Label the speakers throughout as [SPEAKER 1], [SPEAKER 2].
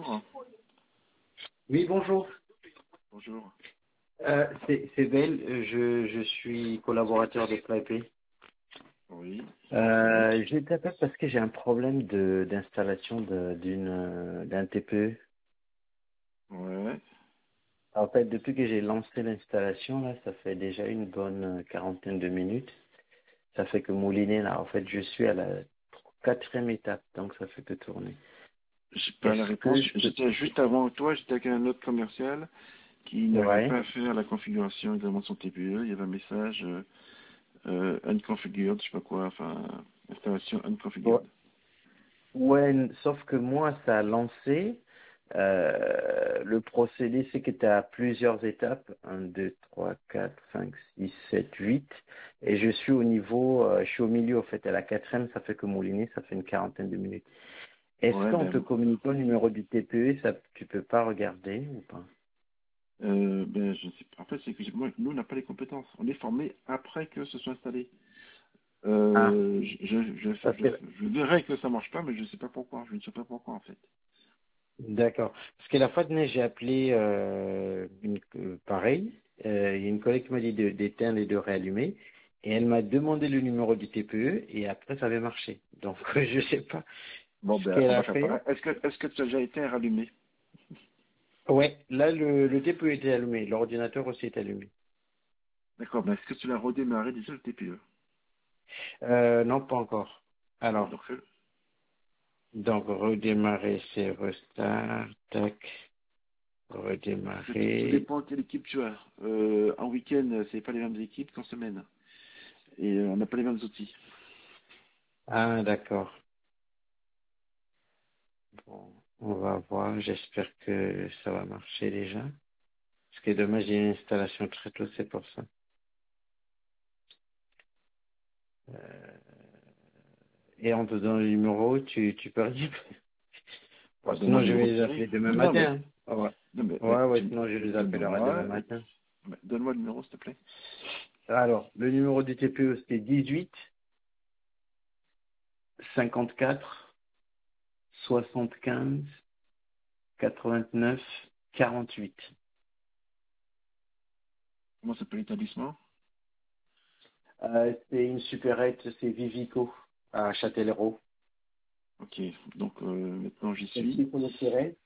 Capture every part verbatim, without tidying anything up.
[SPEAKER 1] bonjour.
[SPEAKER 2] Oui, bonjour.
[SPEAKER 1] Bonjour.
[SPEAKER 2] Euh, c'est c'est Belle, je, je suis collaborateur de Playpay.
[SPEAKER 1] Oui.
[SPEAKER 2] Euh, je t'appelle parce que j'ai un problème de d'installation de- d'une euh, d'un T P E.
[SPEAKER 1] Ouais.
[SPEAKER 2] En fait, depuis que j'ai lancé l'installation, là, ça fait déjà une bonne quarantaine de minutes. Ça fait que mouliner, là, en fait, je suis à la quatrième étape, donc ça fait que tourner.
[SPEAKER 1] J'ai pas la
[SPEAKER 2] Est-ce
[SPEAKER 1] réponse.
[SPEAKER 2] que je peux...
[SPEAKER 1] J'étais juste avant toi, j'étais avec un autre commercial qui n'arrivait
[SPEAKER 2] Ouais,
[SPEAKER 1] pas à faire la configuration également de son T P E. Il y avait un message euh, euh, unconfigured, je sais pas quoi, enfin installation
[SPEAKER 2] ouais,
[SPEAKER 1] unconfigured.
[SPEAKER 2] ouais, sauf que moi, ça a lancé. Euh, le procédé, c'est que tu as plusieurs étapes, un, deux, trois, quatre, cinq, six, sept, huit, et je suis au niveau, euh, je suis au milieu, en fait, à la quatrième, ça fait que mouliner, ça fait une quarantaine de minutes. Est-ce
[SPEAKER 1] Ouais,
[SPEAKER 2] qu'on te
[SPEAKER 1] ben,
[SPEAKER 2] communique le numéro du T P E, ça, tu peux pas regarder ou pas?
[SPEAKER 1] euh, ben, je ne sais pas. En fait, c'est que j'ai- moi, nous, on n'a pas les compétences. On est formé après que ce soit installé.
[SPEAKER 2] Ah,
[SPEAKER 1] Euh, je, je, je,
[SPEAKER 2] parce
[SPEAKER 1] je,
[SPEAKER 2] que,
[SPEAKER 1] je dirais que ça marche pas, mais je ne sais pas pourquoi. Je ne sais pas pourquoi, en fait.
[SPEAKER 2] d'accord. Parce que la fois dernière, j'ai appelé, euh, une, euh, pareil, euh, il y a une collègue qui m'a dit de- d'éteindre et de réallumer, et elle m'a demandé le numéro du T P E, et après, ça avait marché. Donc, je sais pas.
[SPEAKER 1] Bon,
[SPEAKER 2] Ce
[SPEAKER 1] ben,
[SPEAKER 2] qu'elle
[SPEAKER 1] on va
[SPEAKER 2] a
[SPEAKER 1] faire pareil.
[SPEAKER 2] fait.
[SPEAKER 1] Est-ce que, est-ce que tu as déjà été rallumé?
[SPEAKER 2] Ouais, là le, le T P E était allumé, l'ordinateur aussi est allumé.
[SPEAKER 1] D'accord, ben, est-ce que tu l'as redémarré déjà le T P E?
[SPEAKER 2] Euh, non, pas encore.
[SPEAKER 1] Bon,
[SPEAKER 2] Alors,
[SPEAKER 1] donc, fais-le.
[SPEAKER 2] donc redémarrer, c'est restart, tac,
[SPEAKER 1] Parce que tout, tout
[SPEAKER 2] redémarrer.
[SPEAKER 1] dépend de quelle équipe tu as. Euh, en week-end, c'est pas les mêmes équipes qu'en semaine. Et euh, on n'a pas les mêmes outils.
[SPEAKER 2] Ah, d'accord. Bon, on va voir, j'espère que ça va marcher déjà. Parce que demain j'ai une installation très tôt, c'est pour ça. Euh, et en te donnant le numéro, tu, tu peux rien faire.
[SPEAKER 1] Bah,
[SPEAKER 2] Bon,
[SPEAKER 1] donne-moi
[SPEAKER 2] sinon
[SPEAKER 1] le
[SPEAKER 2] je
[SPEAKER 1] numéro
[SPEAKER 2] vais
[SPEAKER 1] de
[SPEAKER 2] les
[SPEAKER 1] série.
[SPEAKER 2] appeler demain
[SPEAKER 1] Non, non, mais,
[SPEAKER 2] matin. Hein. Ouais,
[SPEAKER 1] non, mais, mais
[SPEAKER 2] ouais, ouais,
[SPEAKER 1] tu,
[SPEAKER 2] sinon je les appellerai demain
[SPEAKER 1] donne-moi, euh,
[SPEAKER 2] matin.
[SPEAKER 1] mais donne-moi le numéro, s'il te plaît.
[SPEAKER 2] Alors, le numéro du T P E, c'est dix-huit cinquante-quatre soixante-quinze quatre-vingt-neuf quarante-huit.
[SPEAKER 1] Comment s'appelle l'établissement?
[SPEAKER 2] Euh, c'est une supérette, c'est Vivico à Châtellerault.
[SPEAKER 1] Ok, donc euh, maintenant j'y
[SPEAKER 2] Est-ce
[SPEAKER 1] suis.
[SPEAKER 2] qu'il faut le tirer?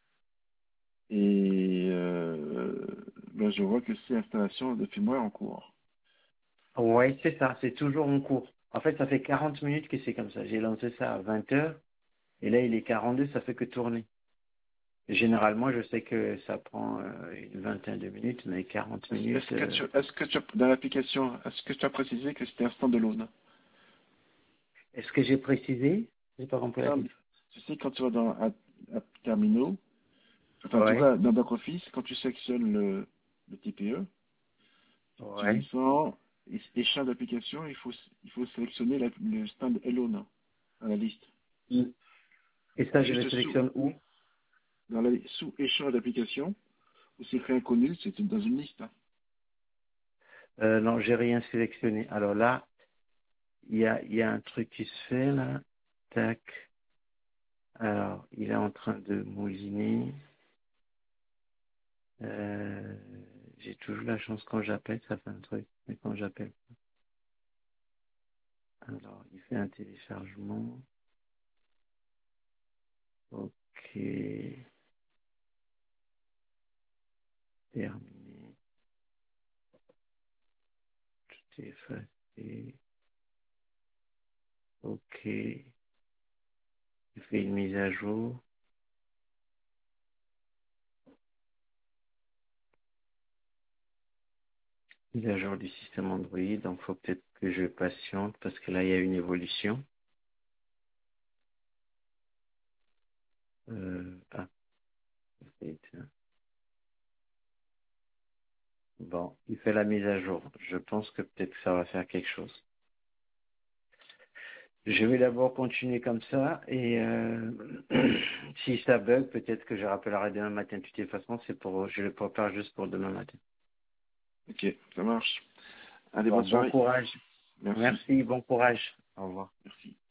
[SPEAKER 1] Et euh, ben, je vois que c'est installation de firmware en cours.
[SPEAKER 2] Oui, c'est ça, c'est toujours en cours. En fait, ça fait quarante minutes que c'est comme ça. J'ai lancé ça à vingt heures et là il est quarante-deux, ça fait que tourner. Généralement, je sais que ça prend euh, une vingtaine de minutes, mais quarante
[SPEAKER 1] Est-ce
[SPEAKER 2] minutes.
[SPEAKER 1] est-ce que
[SPEAKER 2] euh,
[SPEAKER 1] tu, est-ce que tu as, dans l'application, est-ce que tu as précisé que c'était un stand-alone?
[SPEAKER 2] Est-ce que j'ai précisé? J'ai pas compris la
[SPEAKER 1] Stand,
[SPEAKER 2] question.
[SPEAKER 1] tu sais, quand tu vas dans un, un terminal, enfin, tu
[SPEAKER 2] Ouais,
[SPEAKER 1] vas dans Back Office, quand tu sélectionnes le, le T P E, tu
[SPEAKER 2] ouais.
[SPEAKER 1] descends, et, et champ d'application, il faut, il faut sélectionner la- le stand alone dans la liste.
[SPEAKER 2] Et ça, je le
[SPEAKER 1] Juste sous,
[SPEAKER 2] sélectionne où?
[SPEAKER 1] dans la, sous échange d'application, où c'est écrit inconnu, c'est dans une liste. Hein.
[SPEAKER 2] Euh, non, j'ai rien sélectionné. Alors là, il y a, il y a un truc qui se fait là. Tac. Alors, il est en train de mouliner. Euh, j'ai toujours la chance quand j'appelle, ça fait un truc. Mais quand j'appelle. Alors, il fait un téléchargement. Ok. Terminé. Tout est effacé. Ok. Il fait une mise à jour. Mise à jour du système Android. Donc, faut peut-être que je patiente parce que là, il y a une évolution. Euh, ah, c'est- bon, il fait la mise à jour. Je pense que peut-être que ça va faire quelque chose. Je vais d'abord continuer comme ça et euh, si ça bug, peut-être que je rappellerai demain matin. De toute façon, c'est pour, je le prépare juste pour demain matin.
[SPEAKER 1] Ok, ça marche. Allez,
[SPEAKER 2] Bon,
[SPEAKER 1] bonne
[SPEAKER 2] bon
[SPEAKER 1] soirée.
[SPEAKER 2] courage.
[SPEAKER 1] Merci.
[SPEAKER 2] Merci, bon courage. Au revoir.
[SPEAKER 1] Merci.